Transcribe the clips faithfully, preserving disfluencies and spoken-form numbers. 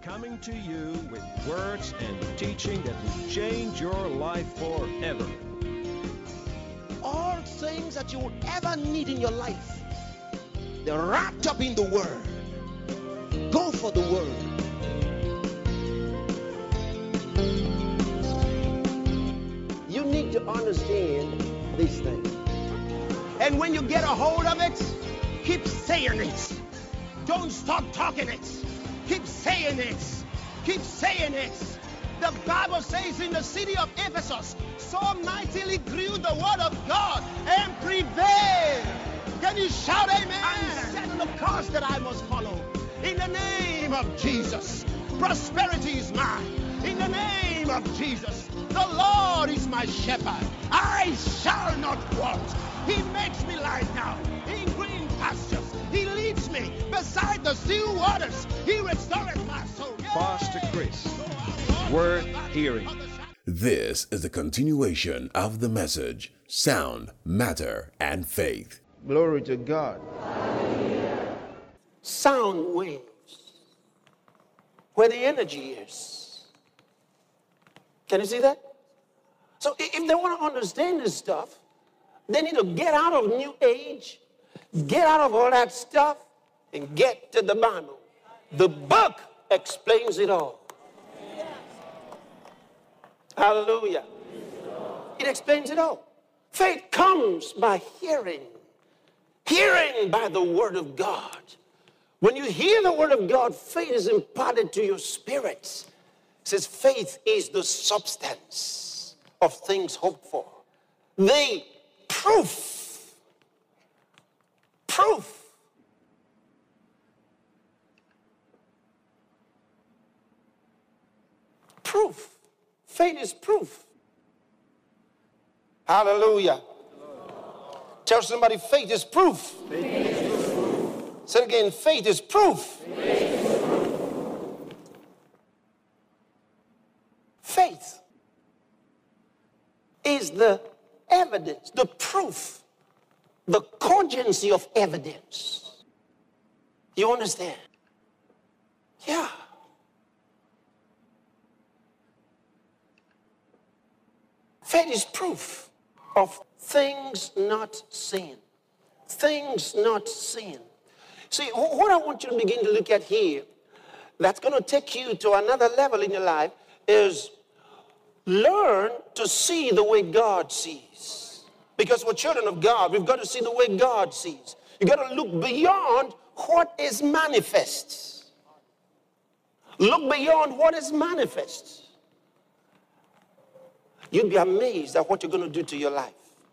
coming to you with words and teaching that will change your life forever. All things that you would ever need in your life, they're wrapped up in the Word. Go for the Word. You need to understand these things. And when you get a hold of it, keep saying it. Don't stop talking it. Keep saying it. Keep saying it. The Bible says in the city of Ephesus, so mightily grew the word of God and prevailed. Can you shout amen? I'm setting the course that I must follow. In the name of Jesus, prosperity is mine. In the name of Jesus, the Lord is my shepherd. I shall not want. He makes me lie down in green pastures. He leads me beside the still waters. He restores my soul. Pastor Chris, worth hearing. This is the continuation of the message, Sound, Matter, and Faith. Glory to God. Sound waves, where the energy is. Can you see that? So if they want to understand this stuff, they need to get out of New Age, get out of all that stuff, and get to the Bible. The book explains it all. Hallelujah. It explains it all. Faith comes by hearing. Hearing by the Word of God. When you hear the Word of God, faith is imparted to your spirits. It says faith is the substance of things hoped for. The proof. Proof. Proof. Faith is proof. Hallelujah. Tell somebody, faith is proof. Faith is proof. Say it again, faith is proof. Faith is proof. Faith is the evidence, the proof, the cogency of evidence. You understand? Yeah. Faith is proof of things not seen. Things not seen. See, what I want you to begin to look at here, that's going to take you to another level in your life, is learn to see the way God sees. Because we're children of God, we've got to see the way God sees. You've got to look beyond what is manifest. Look beyond what is manifest. You'd be amazed at what you're going to do to your life.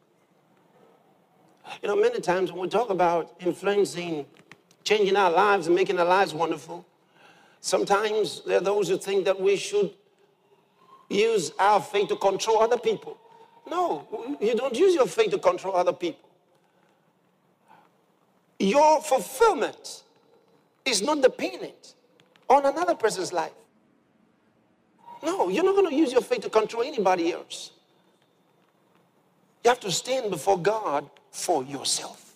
You know, many times when we talk about influencing, changing our lives and making our lives wonderful, sometimes there are those who think that we should use our faith to control other people. No, you don't use your faith to control other people. Your fulfillment is not dependent on another person's life. No, you're not going to use your faith to control anybody else. You have to stand before God for yourself.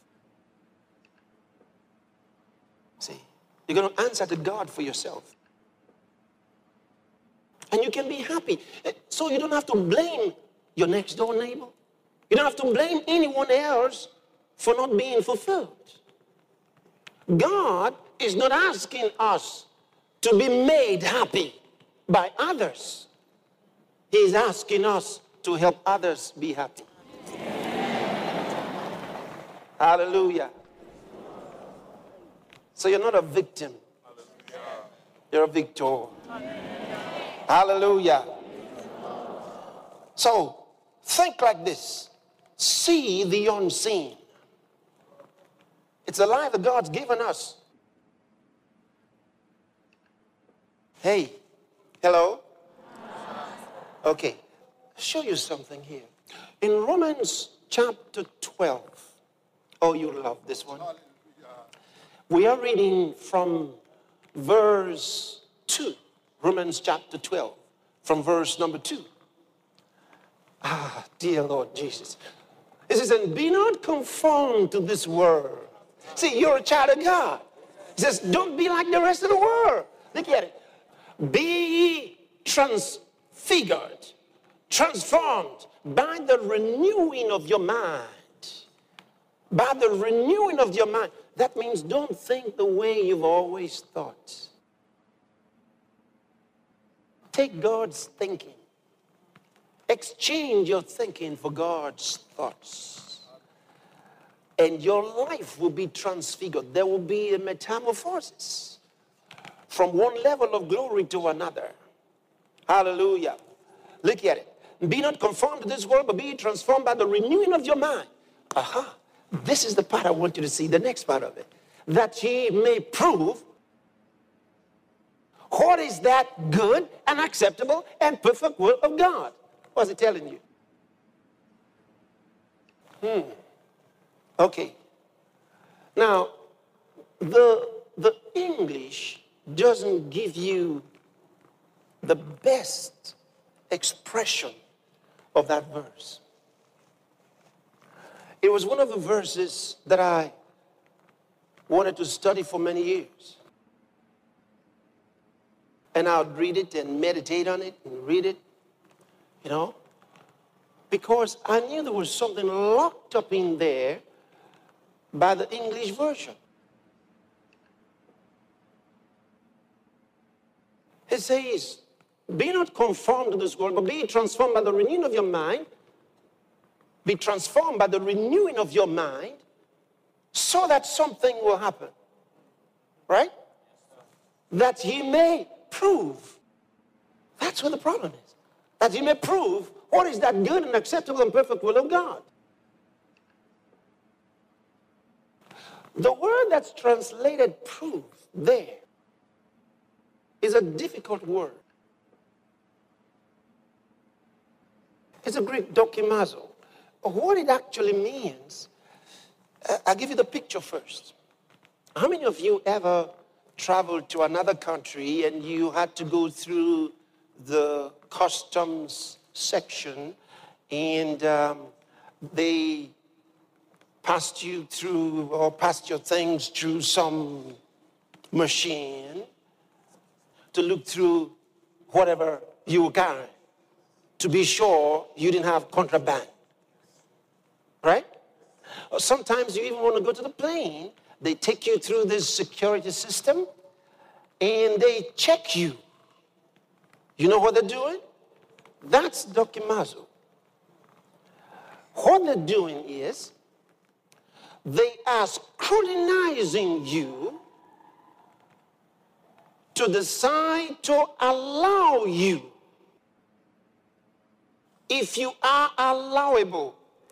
See, you're going to answer to God for yourself. And you can be happy. So you don't have to blame your next door neighbor. You don't have to blame anyone else for not being fulfilled. God is not asking us to be made happy by others. He's asking us to help others be happy. Hallelujah. So you're not a victim. You're a victor. Hallelujah. So think like this. See the unseen. It's a life that God's given us. Hey, hello? Okay, show you something here. In Romans chapter twelve, oh, you love this one. We are reading from verse two, Romans chapter twelve, from verse number two. Ah, dear Lord Jesus. It says, and be not conformed to this world. See, you're a child of God. It says, don't be like the rest of the world. Look at it. Be ye transfigured, transformed by the renewing of your mind. By the renewing of your mind. That means don't think the way you've always thought. Take God's thinking. Exchange your thinking for God's thoughts. And your life will be transfigured. There will be a metamorphosis from one level of glory to another. Hallelujah. Look at it. Be not conformed to this world, but be transformed by the renewing of your mind. Aha. This is the part I want you to see, the next part of it. That ye may prove what is that good and acceptable and perfect will of God. What's it telling you? Hmm. Okay. Now, the, the English doesn't give you the best expression of that verse. It was one of the verses that I wanted to study for many years. And I would read it and meditate on it and read it, you know, because I knew there was something locked up in there by the English version. It says, be not conformed to this world, but be transformed by the renewing of your mind. Be transformed by the renewing of your mind so that something will happen. Right? That ye may prove. That's what the problem is. That ye may prove what is that good and acceptable and perfect will of God. The word that's translated prove there is a difficult word. It's a Greek dokimazo. What it actually means, uh, I'll give you the picture first. How many of you ever traveled to another country and you had to go through the customs section and um, they passed you through or passed your things through some machine to look through whatever you were carrying to be sure you didn't have contraband? Right? Or sometimes you even want to go to the plane. They take you through this security system and they check you. You know what they're doing? That's dokimazo. What they're doing is they are scrutinizing you to decide to allow you if you are allowable.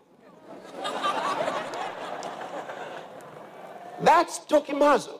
That's dokimazo.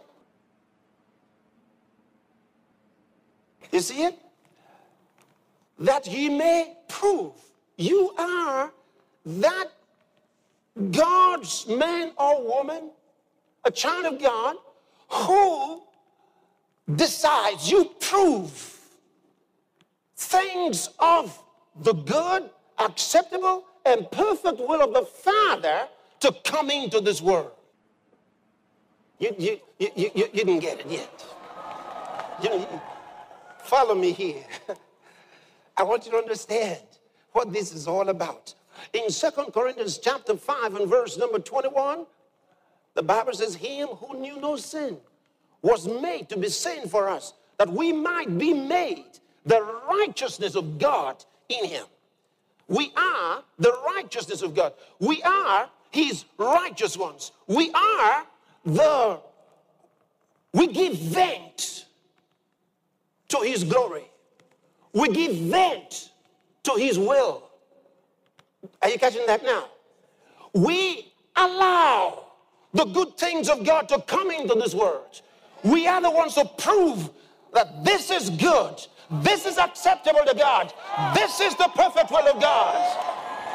You see it? That ye may prove you are that God's man or woman, a child of God, who decides, you prove things of the good, acceptable, and perfect will of the Father to come into this world. You, you, you, you, you didn't get it yet. You, you, follow me here. I want you to understand what this is all about. In Second Corinthians chapter five and verse number twenty-one, the Bible says, him who knew no sin was made to be sin for us, that we might be made the righteousness of God in him. We are the righteousness of God. We are his righteous ones. We are the, we give vent to his glory. We give vent to his will. Are you catching that now? We allow the good things of God to come into this world. We are the ones to prove that this is good. This is acceptable to God. This is the perfect will of God.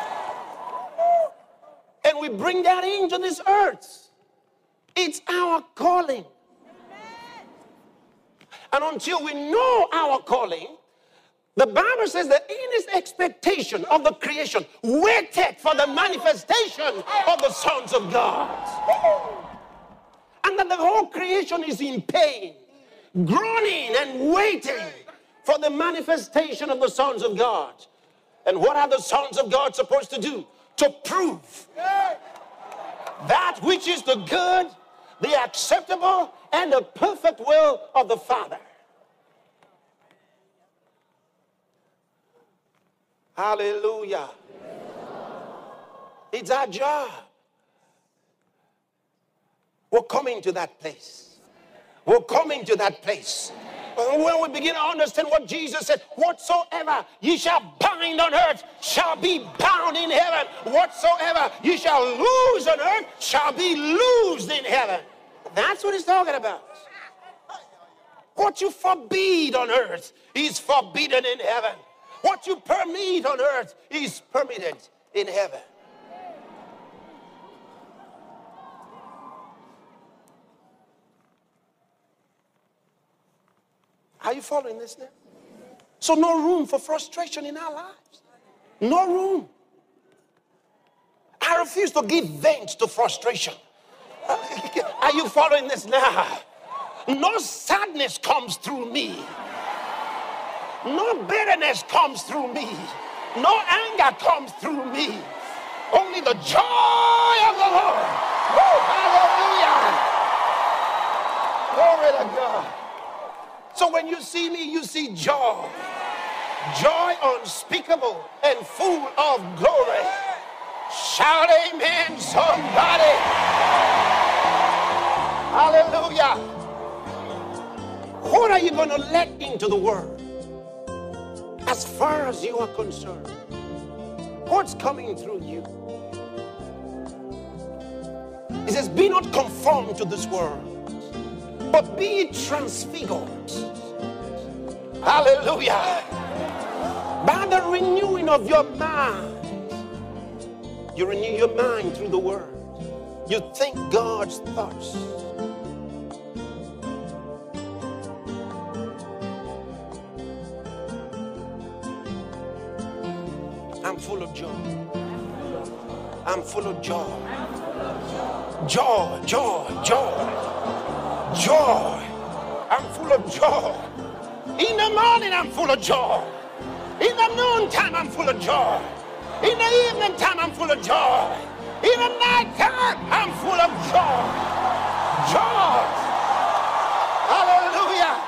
And we bring that into this earth. It's our calling. And until we know our calling, the Bible says that in his expectation of the creation, waited for the manifestation of the sons of God. And that the whole creation is in pain, groaning and waiting for the manifestation of the sons of God. And what are the sons of God supposed to do? To prove that which is the good, the acceptable, and the perfect will of the Father. Hallelujah. It's our job. We're coming to that place. We're coming to that place. When we begin to understand what Jesus said, whatsoever ye shall bind on earth shall be bound in heaven. Whatsoever ye shall loose on earth shall be loosed in heaven. That's what he's talking about. What you forbid on earth is forbidden in heaven. What you permit on earth is permitted in heaven. Are you following this now? So no room for frustration in our lives. No room. I refuse to give vent to frustration. Are you following this now? No sadness comes through me. No bitterness comes through me. No anger comes through me. Only the joy of the Lord. Oh, hallelujah. Glory to God. So when you see me, you see joy. Joy unspeakable and full of glory. Shout amen, somebody. Hallelujah. What are you going to let into the world? As far as you are concerned, what's coming through you? It says, be not conformed to this world, but be transfigured. Hallelujah. By the renewing of your mind. You renew your mind through the word. You think God's thoughts. I'm full of joy. I'm full of joy. Joy, joy, joy. Joy. I'm full of joy. In the morning, I'm full of joy. In the noontime, I'm full of joy. In the evening time, I'm full of joy. In the night time, I'm full of joy. Joy. Hallelujah.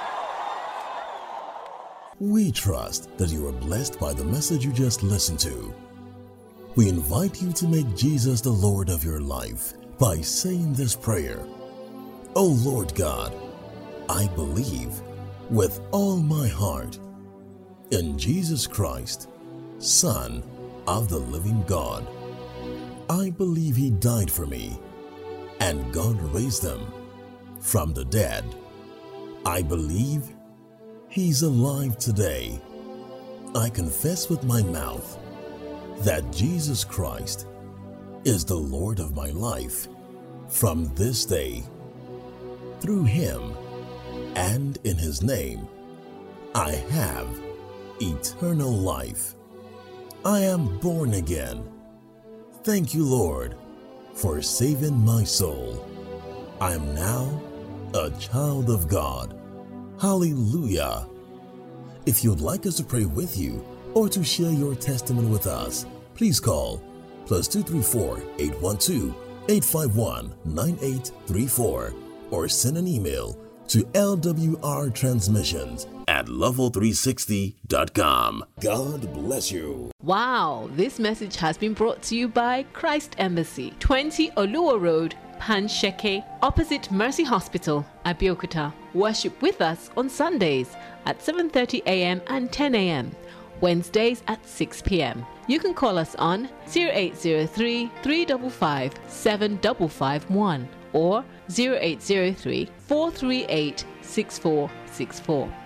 We trust that you are blessed by the message you just listened to. We invite you to make Jesus the Lord of your life by saying this prayer. Oh Lord God, I believe with all my heart in Jesus Christ, Son of the living God. I believe he died for me and God raised him from the dead. I believe he's alive today. I confess with my mouth that Jesus Christ is the Lord of my life from this day. Through him and in his name, I have eternal life. I am born again. Thank you, Lord, for saving my soul. I am now a child of God. Hallelujah. If you'd like us to pray with you or to share your testimony with us, please call plus two three four, eight one two, eight five one, nine eight three four or send an email to L W R transmissions at level three sixty dot com. God bless you. Wow, this message has been brought to you by Christ Embassy, twenty Oluwa Road, Pansheke, opposite Mercy Hospital, Abeokuta. Worship with us on Sundays at seven thirty a.m. and ten a.m. Wednesdays at six p.m. You can call us on zero eight zero three, three five five, seven five five one or zero eight zero three, four three eight, six four six four.